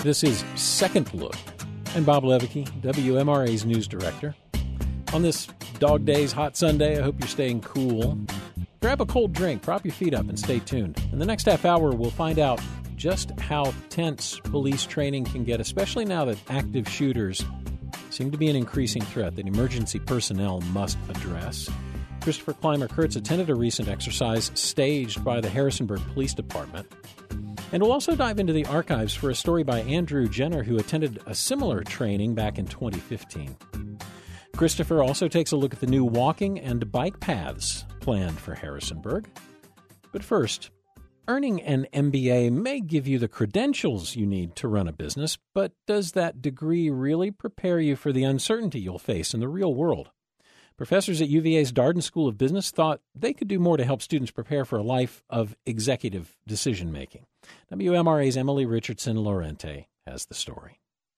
This is Second Look. I'm Bob Levicki, WMRA's news director. On this Dog Days Hot Sunday, I hope you're staying cool. Grab a cold drink, prop your feet up, and stay tuned. In the next half hour, we'll find out just how tense police training can get, especially now that active shooters seem to be an increasing threat that emergency personnel must address. Christopher Clymer-Kurtz attended a recent exercise staged by the Harrisonburg Police Department. And we'll also dive into the archives for a story by Andrew Jenner, who attended a similar training back in 2015. Christopher also takes a look at the new walking and bike paths planned for Harrisonburg. But first, earning an MBA may give you the credentials you need to run a business, but does that degree really prepare you for the uncertainty you'll face in the real world? Professors at UVA's Darden School of Business thought they could do more to help students prepare for a life of executive decision-making. WMRA's Emily Richardson Lorente has the story.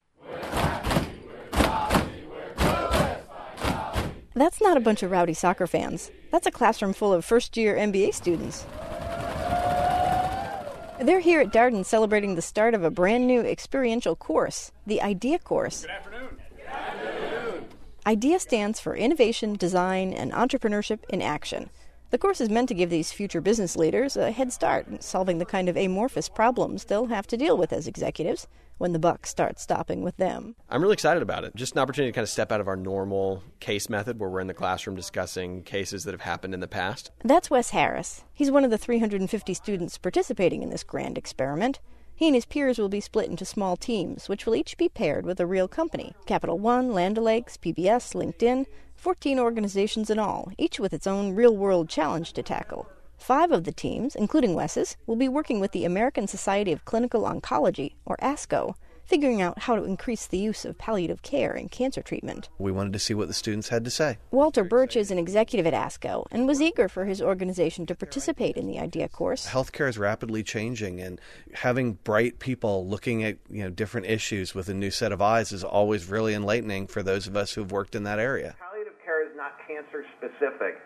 That's not a bunch of rowdy soccer fans. That's a classroom full of first-year MBA students. They're here at Darden celebrating the start of a brand-new experiential course, the IDEA course. Good afternoon. IDEA stands for Innovation, Design, and Entrepreneurship in Action. The course is meant to give these future business leaders a head start in solving the kind of amorphous problems they'll have to deal with as executives when the buck starts stopping with them. I'm really excited about it. Just an opportunity to kind of step out of our normal case method where we're in the classroom discussing cases that have happened in the past. That's Wes Harris. He's one of the 350 students participating in this grand experiment. He and his peers will be split into small teams, which will each be paired with a real company. Capital One, Land O'Lakes, PBS, LinkedIn, 14 organizations in all, each with its own real-world challenge to tackle. 5 of the teams, including Wes's, will be working with the American Society of Clinical Oncology, or ASCO, figuring out how to increase the use of palliative care in cancer treatment. We wanted to see what the students had to say. Walter Birch is an executive at ASCO and was eager for his organization to participate in the IDEA course. Healthcare is rapidly changing, and having bright people looking at different issues with a new set of eyes is always really enlightening for those of us who've worked in that area. Palliative care is not cancer specific.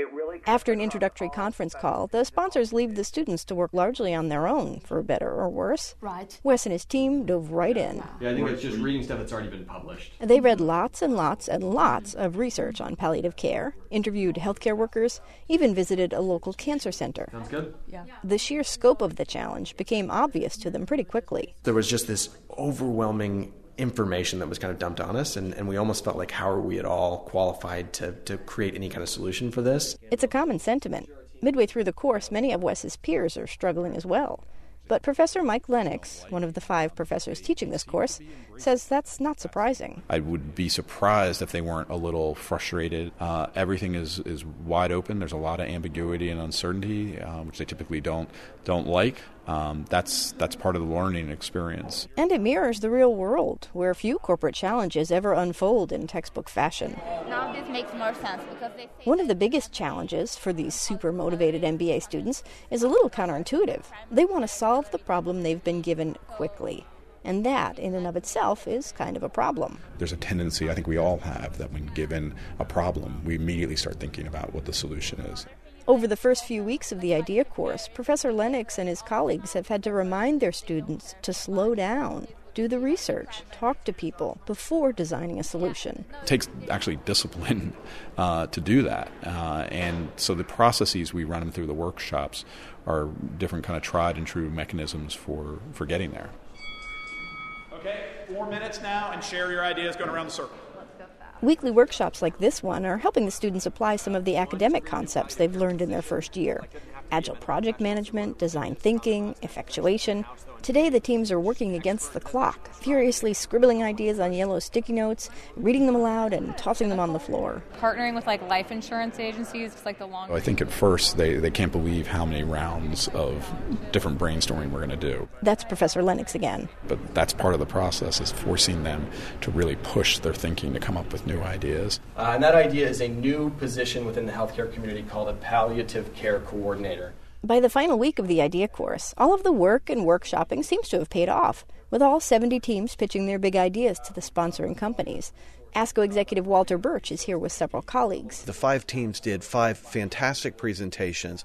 After an introductory conference call, the sponsors leave the students to work largely on their own, for better or worse. Right. Wes and his team dove right in. Yeah, I think it's just reading stuff that's already been published. They read lots and lots and lots of research on palliative care, interviewed healthcare workers, even visited a local cancer center. Sounds good. Yeah. The sheer scope of the challenge became obvious to them pretty quickly. There was just this overwhelming information that was kind of dumped on us, and we almost felt like, how are we at all qualified to create any kind of solution for this? It's a common sentiment. Midway through the course, many of Wes's peers are struggling as well. But Professor Mike Lennox, one of the 5 professors teaching this course, says that's not surprising. I would be surprised if they weren't a little frustrated. Everything is wide open. There's a lot of ambiguity and uncertainty, which they typically don't like. That's part of the learning experience. And it mirrors the real world, where few corporate challenges ever unfold in textbook fashion. Now this makes more sense because One of the biggest challenges for these super motivated MBA students is a little counterintuitive. They want to solve the problem they've been given quickly. And that, in and of itself, is kind of a problem. There's a tendency, I think we all have, that when given a problem, we immediately start thinking about what the solution is. Over the first few weeks of the IDEA course, Professor Lennox and his colleagues have had to remind their students to slow down, do the research, talk to people before designing a solution. It takes actually discipline to do that. And so the processes we run them through the workshops are different kind of tried and true mechanisms for getting there. Okay, 4 minutes now, and share your ideas going around the circle. Weekly workshops like this one are helping the students apply some of the academic concepts they've learned in their first year. Agile project management, design thinking, effectuation. Today the teams are working against the clock, furiously scribbling ideas on yellow sticky notes, reading them aloud, and tossing them on the floor. Partnering with life insurance agencies, it's the long. I think at first they can't believe how many rounds of different brainstorming we're going to do. That's Professor Lennox again. But that's part of the process, is forcing them to really push their thinking to come up with new ideas. And that idea is a new position within the healthcare community called a palliative care coordinator. By the final week of the IDEA course, all of the work and workshopping seems to have paid off, with all 70 teams pitching their big ideas to the sponsoring companies. ASCO executive Walter Birch is here with several colleagues. The 5 teams did 5 fantastic presentations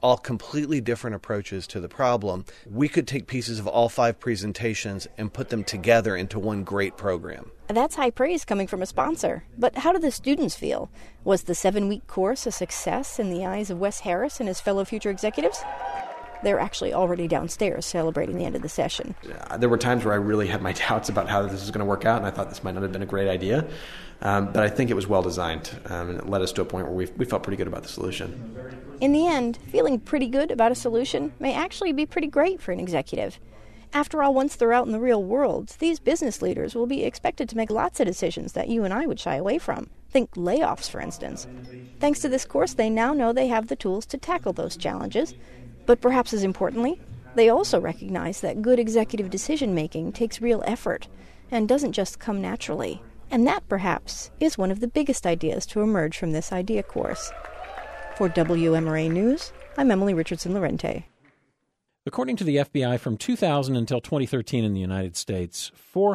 all completely different approaches to the problem. We could take pieces of all 5 presentations and put them together into one great program. That's high praise coming from a sponsor. But how did the students feel? Was the 7-week course a success in the eyes of Wes Harris and his fellow future executives? They're actually already downstairs celebrating the end of the session. There were times where I really had my doubts about how this was going to work out, and I thought this might not have been a great idea. But I think it was well designed, and it led us to a point where we felt pretty good about the solution. In the end, feeling pretty good about a solution may actually be pretty great for an executive. After all, once they're out in the real world, these business leaders will be expected to make lots of decisions that you and I would shy away from. Think layoffs, for instance. Thanks to this course, they now know they have the tools to tackle those challenges. But perhaps as importantly, they also recognize that good executive decision-making takes real effort and doesn't just come naturally. And that, perhaps, is one of the biggest ideas to emerge from this idea course. For WMRA News, I'm Emily Richardson Lorente. According to the FBI, from 2000 until 2013 in the United States,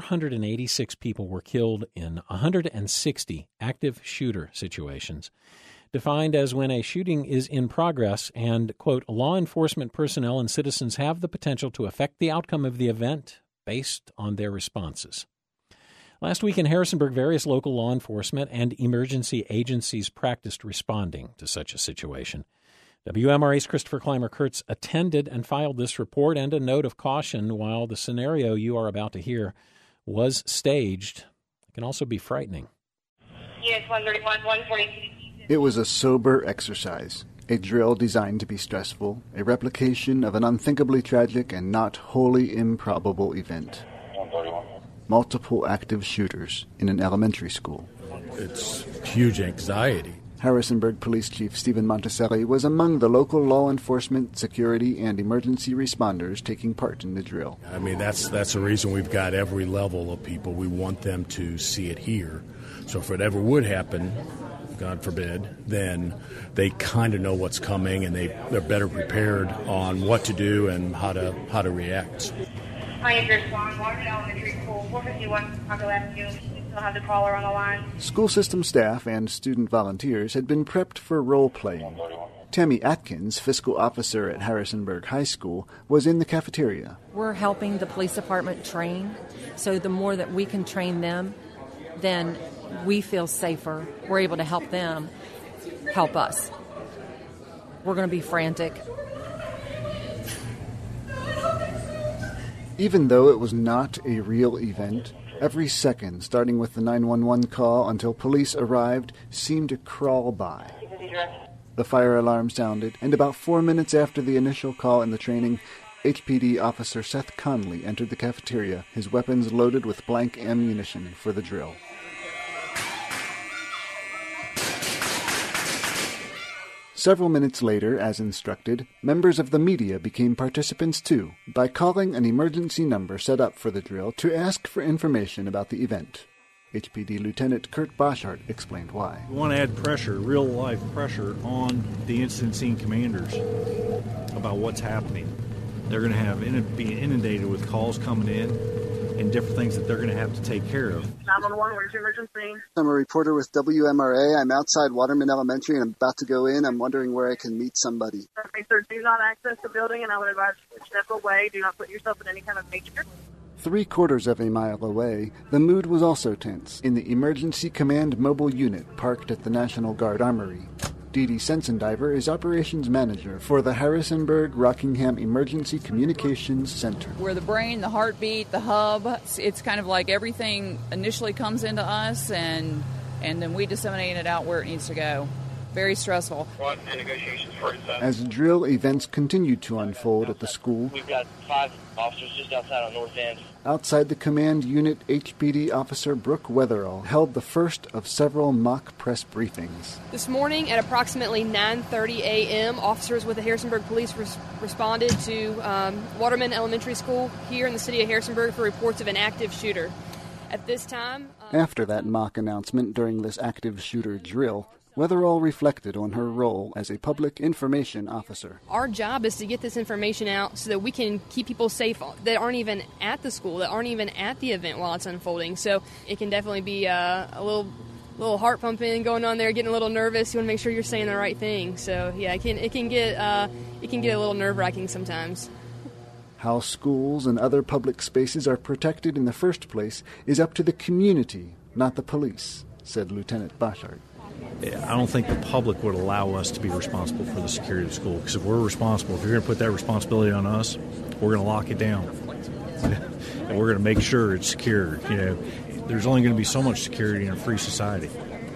486 people were killed in 160 active shooter situations, defined as when a shooting is in progress and, quote, law enforcement personnel and citizens have the potential to affect the outcome of the event based on their responses. Last week in Harrisonburg, various local law enforcement and emergency agencies practiced responding to such a situation. WMRA's Christopher Clymer-Kurtz attended and filed this report and a note of caution. While the scenario you are about to hear was staged, it can also be frightening. Yes, 131, 140. It was a sober exercise, a drill designed to be stressful, a replication of an unthinkably tragic and not wholly improbable event. 131. Multiple active shooters in an elementary school. It's huge anxiety. Harrisonburg Police Chief Stephen Monticelli was among the local law enforcement, security, and emergency responders taking part in the drill. I mean, that's the reason we've got every level of people. We want them to see it here. So if it ever would happen, God forbid, then they kind of know what's coming and they're better prepared on what to do and how to react. Hi, Swan, Waterman Elementary School, 451 Chicago Avenue. We still have the caller on the line. School system staff and student volunteers had been prepped for role-playing. Tammy Atkins, fiscal officer at Harrisonburg High School, was in the cafeteria. We're helping the police department train, so the more that we can train them, then we feel safer. We're able to help them help us. We're going to be frantic. Even though it was not a real event, every second, starting with the 911 call until police arrived, seemed to crawl by. The fire alarm sounded, and about 4 minutes after the initial call in the training, HPD Officer Seth Conley entered the cafeteria, his weapons loaded with blank ammunition for the drill. Several minutes later, as instructed, members of the media became participants too, by calling an emergency number set up for the drill to ask for information about the event. HPD Lieutenant Kurt Boschart explained why. We want to add pressure, real-life pressure, on the incident scene commanders about what's happening. They're going to be inundated with calls coming in and different things that they're going to have to take care of. 911, where's your emergency? I'm a reporter with WMRA. I'm outside Waterman Elementary and I'm about to go in. I'm wondering where I can meet somebody. Okay, sir, do not access the building, and I would advise you to step away. Do not put yourself in any kind of danger. 3/4 of a mile away, the mood was also tense in the Emergency Command Mobile Unit parked at the National Guard Armory. Dee Dee Sensendiver is operations manager for the Harrisonburg-Rockingham Emergency Communications Center. We're the brain, the heartbeat, the hub. It's kind of like everything initially comes into us, and then we disseminate it out where it needs to go. Very stressful. As drill events continued to unfold at the school, we've got 5 officers just outside on North End. Outside the command unit, HPD Officer Brooke Weatherall held the first of several mock press briefings. This morning at approximately 9:30 a.m., officers with the Harrisonburg Police responded to Waterman Elementary School here in the city of Harrisonburg for reports of an active shooter. At this time... After that mock announcement during this active shooter drill, Weatherall reflected on her role as a public information officer. Our job is to get this information out so that we can keep people safe that aren't even at the school, that aren't even at the event while it's unfolding. So it can definitely be a little little heart pumping going on there, getting a little nervous. You want to make sure you're saying the right thing. So yeah, it can get a little nerve-wracking sometimes. How schools and other public spaces are protected in the first place is up to the community, not the police, said Lieutenant Bashard. I don't think the public would allow us to be responsible for the security of the school, because if we're responsible, if you're going to put that responsibility on us, we're going to lock it down. And we're going to make sure it's secure. There's only going to be so much security in a free society.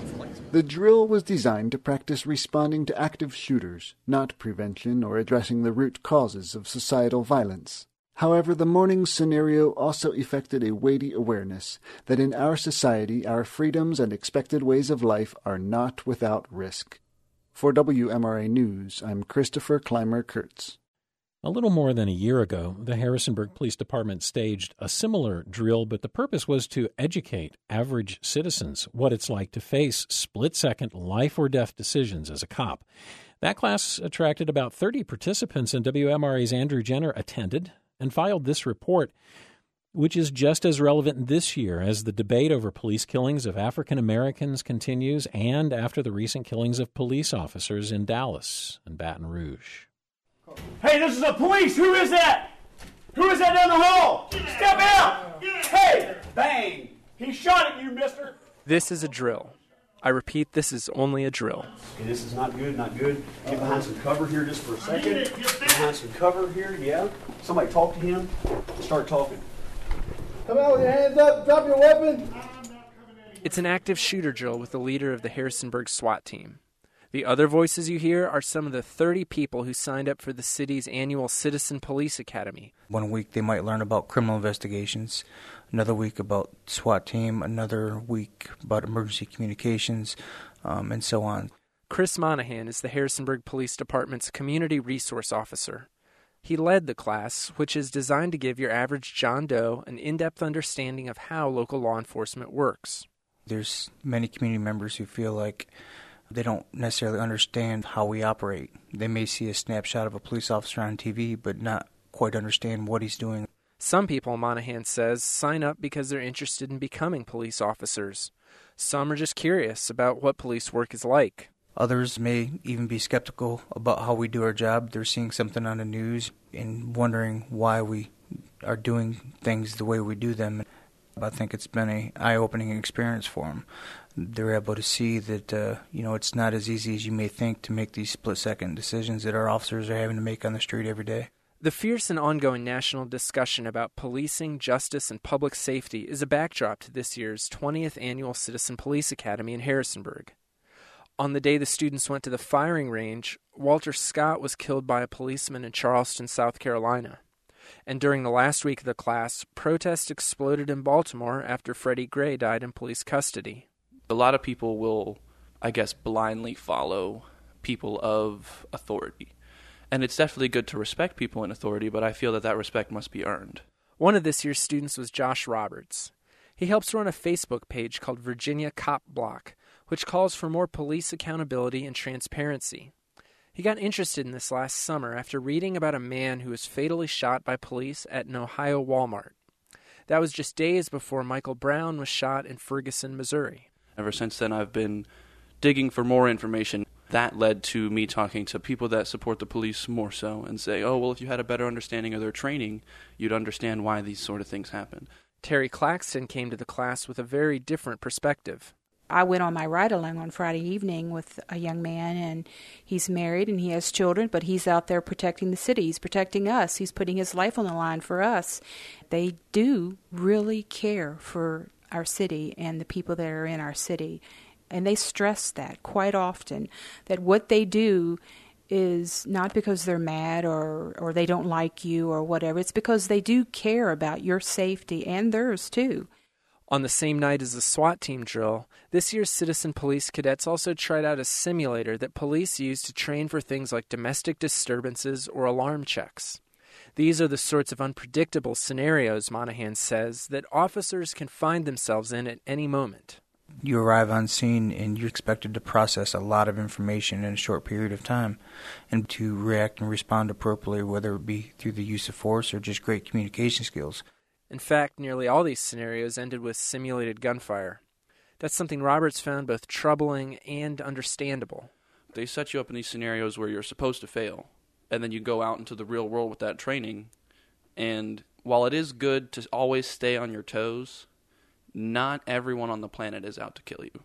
The drill was designed to practice responding to active shooters, not prevention or addressing the root causes of societal violence. However, the morning's scenario also effected a weighty awareness that in our society our freedoms and expected ways of life are not without risk. For WMRA News, I'm Christopher Clymer-Kurtz. A little more than a year ago, the Harrisonburg Police Department staged a similar drill, but the purpose was to educate average citizens what it's like to face split-second life-or-death decisions as a cop. That class attracted about 30 participants, and WMRA's Andrew Jenner attended and filed this report, which is just as relevant this year as the debate over police killings of African Americans continues and after the recent killings of police officers in Dallas and Baton Rouge. Hey, this is the police! Who is that? Who is that down the hall? Step out! Hey! Bang! He shot at you, mister! This is a drill. I repeat, this is only a drill. Okay, this is not good, not good. Get behind some cover here just for a second. Get behind some cover here, yeah. Somebody talk to him. Start talking. Come out with your hands up, drop your weapon. It's an active shooter drill with the leader of the Harrisonburg SWAT team. The other voices you hear are some of the 30 people who signed up for the city's annual Citizen Police Academy. 1 week they might learn about criminal investigations, another week about SWAT team, another week about emergency communications, and so on. Chris Monahan is the Harrisonburg Police Department's Community Resource Officer. He led the class, which is designed to give your average John Doe an in-depth understanding of how local law enforcement works. There's many community members who feel like they don't necessarily understand how we operate. They may see a snapshot of a police officer on TV, but not quite understand what he's doing. Some people, Monahan says, sign up because they're interested in becoming police officers. Some are just curious about what police work is like. Others may even be skeptical about how we do our job. They're seeing something on the news and wondering why we are doing things the way we do them. I think it's been an eye-opening experience for them. They're able to see that, it's not as easy as you may think to make these split-second decisions that our officers are having to make on the street every day. The fierce and ongoing national discussion about policing, justice, and public safety is a backdrop to this year's 20th Annual Citizen Police Academy in Harrisonburg. On the day the students went to the firing range, Walter Scott was killed by a policeman in Charleston, South Carolina. And during the last week of the class, protests exploded in Baltimore after Freddie Gray died in police custody. A lot of people will, blindly follow people of authority. And it's definitely good to respect people in authority, but I feel that respect must be earned. One of this year's students was Josh Roberts. He helps run a Facebook page called Virginia Cop Block, which calls for more police accountability and transparency. He got interested in this last summer after reading about a man who was fatally shot by police at an Ohio Walmart. That was just days before Michael Brown was shot in Ferguson, Missouri. Ever since then, I've been digging for more information. That led to me talking to people that support the police more so and say, if you had a better understanding of their training, you'd understand why these sort of things happen. Terry Claxton came to the class with a very different perspective. I went on my ride-along on Friday evening with a young man, and he's married and he has children, but he's out there protecting the city. He's protecting us. He's putting his life on the line for us. They do really care for our city and the people that are in our city, and they stress that quite often, that what they do is not because they're mad or they don't like you or whatever. It's because they do care about your safety and theirs, too. On the same night as the SWAT team drill, this year's Citizen Police cadets also tried out a simulator that police use to train for things like domestic disturbances or alarm checks. These are the sorts of unpredictable scenarios, Monahan says, that officers can find themselves in at any moment. You arrive on scene and you're expected to process a lot of information in a short period of time and to react and respond appropriately, whether it be through the use of force or just great communication skills. In fact, nearly all these scenarios ended with simulated gunfire. That's something Roberts found both troubling and understandable. They set you up in these scenarios where you're supposed to fail, and then you go out into the real world with that training, and while it is good to always stay on your toes, not everyone on the planet is out to kill you.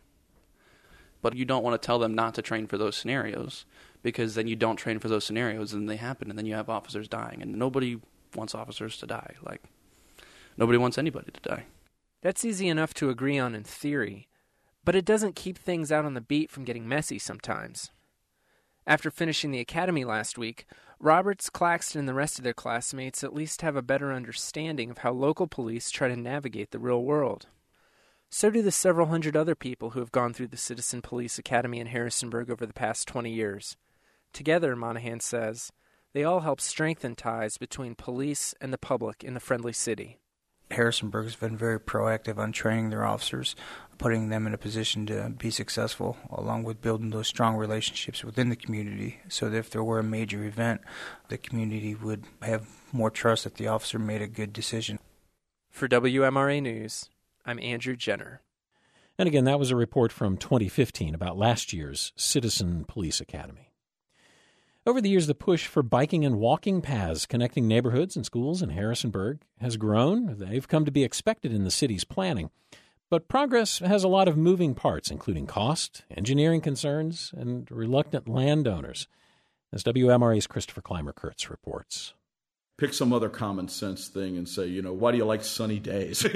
But you don't want to tell them not to train for those scenarios, because then you don't train for those scenarios, and they happen, and then you have officers dying, and nobody wants officers to die. Like, nobody wants anybody to die. That's easy enough to agree on in theory, but it doesn't keep things out on the beat from getting messy sometimes. After finishing the academy last week, Roberts, Claxton, and the rest of their classmates at least have a better understanding of how local police try to navigate the real world. So do the several hundred other people who have gone through the Citizen Police Academy in Harrisonburg over the past 20 years. Together, Monahan says, they all help strengthen ties between police and the public in the friendly city. Harrisonburg has been very proactive on training their officers, putting them in a position to be successful, along with building those strong relationships within the community, so that if there were a major event, the community would have more trust that the officer made a good decision. For WMRA News, I'm Andrew Jenner. And again, that was a report from 2015 about last year's Citizen Police Academy. Over the years, the push for biking and walking paths connecting neighborhoods and schools in Harrisonburg has grown. They've come to be expected in the city's planning. But progress has a lot of moving parts, including cost, engineering concerns, and reluctant landowners, as WMRA's Christopher Clymer-Kurtz reports. Pick some other common sense thing and say, why do you like sunny days?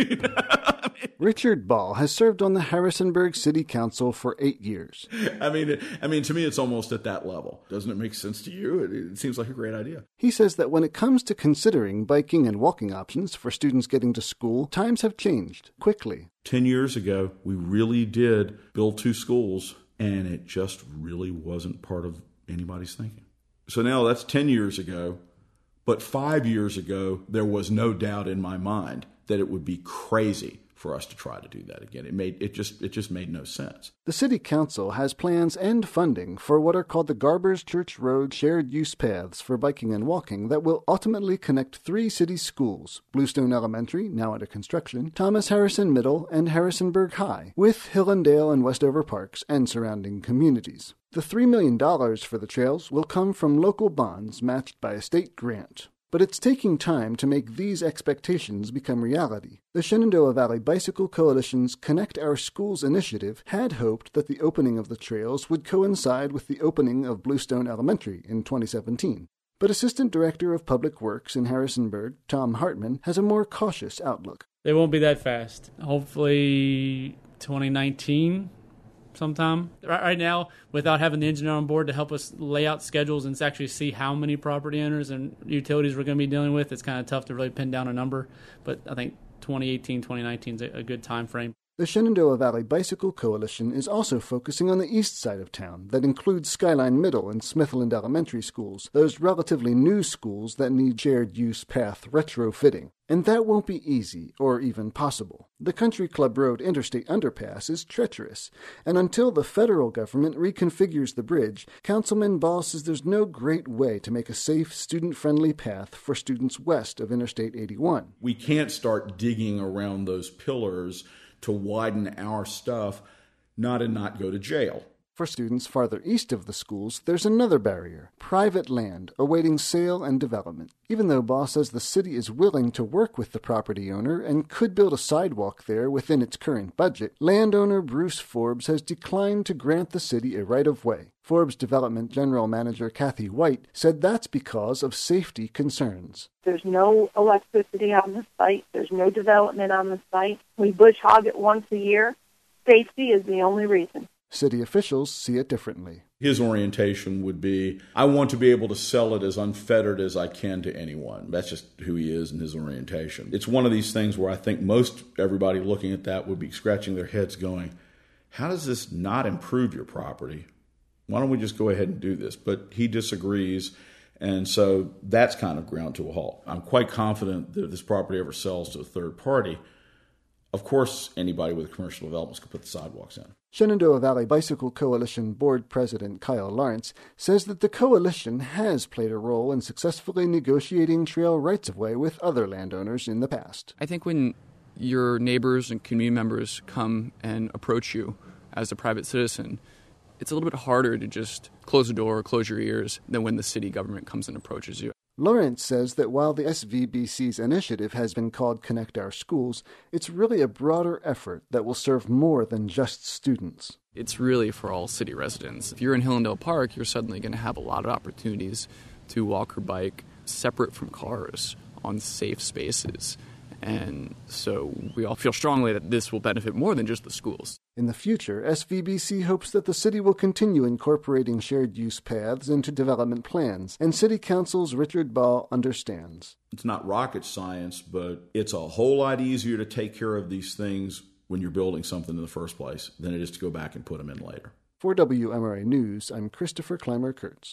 Richard Ball has served on the Harrisonburg City Council for 8 years. I mean, to me, it's almost at that level. Doesn't it make sense to you? It seems like a great idea. He says that when it comes to considering biking and walking options for students getting to school, times have changed quickly. 10 years ago, we really did build 2 schools, and it just really wasn't part of anybody's thinking. So now that's 10 years ago, but 5 years ago, there was no doubt in my mind that it would be crazy for us to try to do that again. It just made no sense. The City Council has plans and funding for what are called the Garbers Church Road shared use paths for biking and walking that will ultimately connect 3 city schools, Bluestone Elementary, now under construction, Thomas Harrison Middle, and Harrisonburg High, with Hillendale and Westover Parks and surrounding communities. The $3 million for the trails will come from local bonds matched by a state grant. But it's taking time to make these expectations become reality. The Shenandoah Valley Bicycle Coalition's Connect Our Schools initiative had hoped that the opening of the trails would coincide with the opening of Bluestone Elementary in 2017. But Assistant Director of Public Works in Harrisonburg, Tom Hartman, has a more cautious outlook. They won't be that fast. Hopefully 2019 sometime. Right now, without having the engineer on board to help us lay out schedules and actually see how many property owners and utilities we're going to be dealing with, it's kind of tough to really pin down a number. But I think 2018, 2019 is a good time frame. The Shenandoah Valley Bicycle Coalition is also focusing on the east side of town. That includes Skyline Middle and Smithland Elementary schools, those relatively new schools that need shared use path retrofitting. And that won't be easy or even possible. The Country Club Road Interstate Underpass is treacherous, and until the federal government reconfigures the bridge, Councilman Ball says there's no great way to make a safe, student-friendly path for students west of Interstate 81. We can't start digging around those pillars to widen our stuff, not go to jail. For students farther east of the schools, there's another barrier, private land awaiting sale and development. Even though Ball says the city is willing to work with the property owner and could build a sidewalk there within its current budget, landowner Bruce Forbes has declined to grant the city a right-of-way. Forbes Development General Manager Kathy White said that's because of safety concerns. There's no electricity on the site. There's no development on the site. We bush hog it once a year. Safety is the only reason. City officials see it differently. His orientation would be, I want to be able to sell it as unfettered as I can to anyone. That's just who he is and his orientation. It's one of these things where I think most everybody looking at that would be scratching their heads going, how does this not improve your property? Why don't we just go ahead and do this? But he disagrees, and so that's kind of ground to a halt. I'm quite confident that if this property ever sells to a third party, of course anybody with commercial developments could put the sidewalks in. Shenandoah Valley Bicycle Coalition Board President Kyle Lawrence says that the coalition has played a role in successfully negotiating trail rights-of-way with other landowners in the past. I think when your neighbors and community members come and approach you as a private citizen, it's a little bit harder to just close the door or close your ears than when the city government comes and approaches you. Lawrence says that while the SVBC's initiative has been called Connect Our Schools, it's really a broader effort that will serve more than just students. It's really for all city residents. If you're in Hillendale Park, you're suddenly going to have a lot of opportunities to walk or bike separate from cars on safe spaces. And so we all feel strongly that this will benefit more than just the schools. In the future, SVBC hopes that the city will continue incorporating shared-use paths into development plans, and City Council's Richard Ball understands. It's not rocket science, but it's a whole lot easier to take care of these things when you're building something in the first place than it is to go back and put them in later. For WMRA News, I'm Christopher Clymer-Kurtz.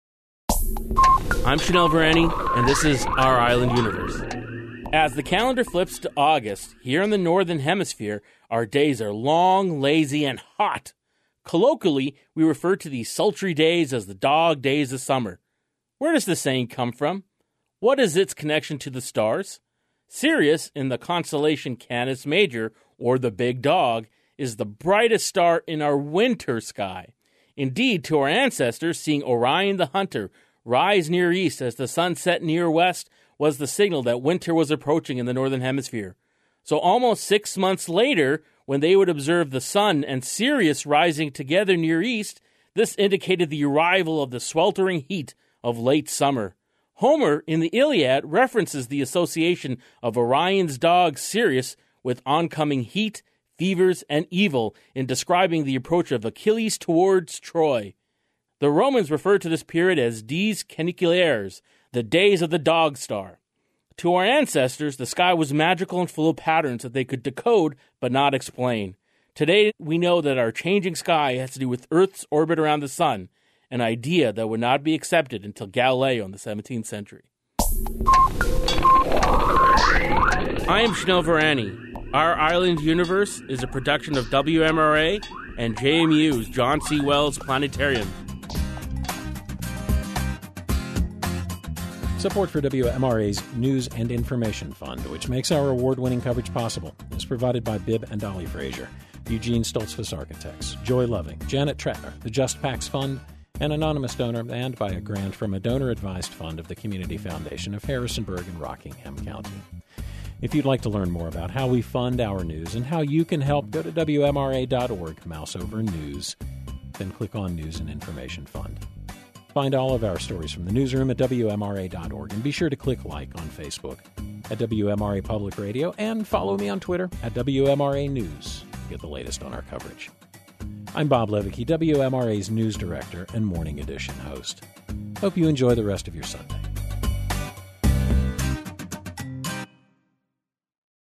I'm Chanel Varani, and this is Our Island Universe. As the calendar flips to August, here in the Northern Hemisphere, our days are long, lazy, and hot. Colloquially, we refer to these sultry days as the dog days of summer. Where does the saying come from? What is its connection to the stars? Sirius, in the constellation Canis Major, or the Big Dog, is the brightest star in our winter sky. Indeed, to our ancestors, seeing Orion the Hunter rise near east as the sun set near west was the signal that winter was approaching in the Northern Hemisphere. So almost 6 months later, when they would observe the sun and Sirius rising together near east, this indicated the arrival of the sweltering heat of late summer. Homer, in the Iliad, references the association of Orion's dog Sirius with oncoming heat, fevers, and evil in describing the approach of Achilles towards Troy. The Romans referred to this period as dies caniculaires, the days of the dog star. To our ancestors, the sky was magical and full of patterns that they could decode but not explain. Today, we know that our changing sky has to do with Earth's orbit around the sun, an idea that would not be accepted until Galileo in the 17th century. I am Chanel Varani. Our Island Universe is a production of WMRA and JMU's John C. Wells Planetarium. Support for WMRA's News and Information Fund, which makes our award-winning coverage possible, is provided by Bibb and Dolly Frazier, Eugene Stoltzfus Architects, Joy Loving, Janet Tretner, the Just PACS Fund, an anonymous donor, and by a grant from a donor-advised fund of the Community Foundation of Harrisonburg and Rockingham County. If you'd like to learn more about how we fund our news and how you can help, go to WMRA.org, mouse over News, then click on News and Information Fund. Find all of our stories from the newsroom at WMRA.org, and be sure to click like on Facebook at WMRA Public Radio, and follow me on Twitter at WMRA News to get the latest on our coverage. I'm Bob Levicki, WMRA's News Director and Morning Edition host. Hope you enjoy the rest of your Sunday.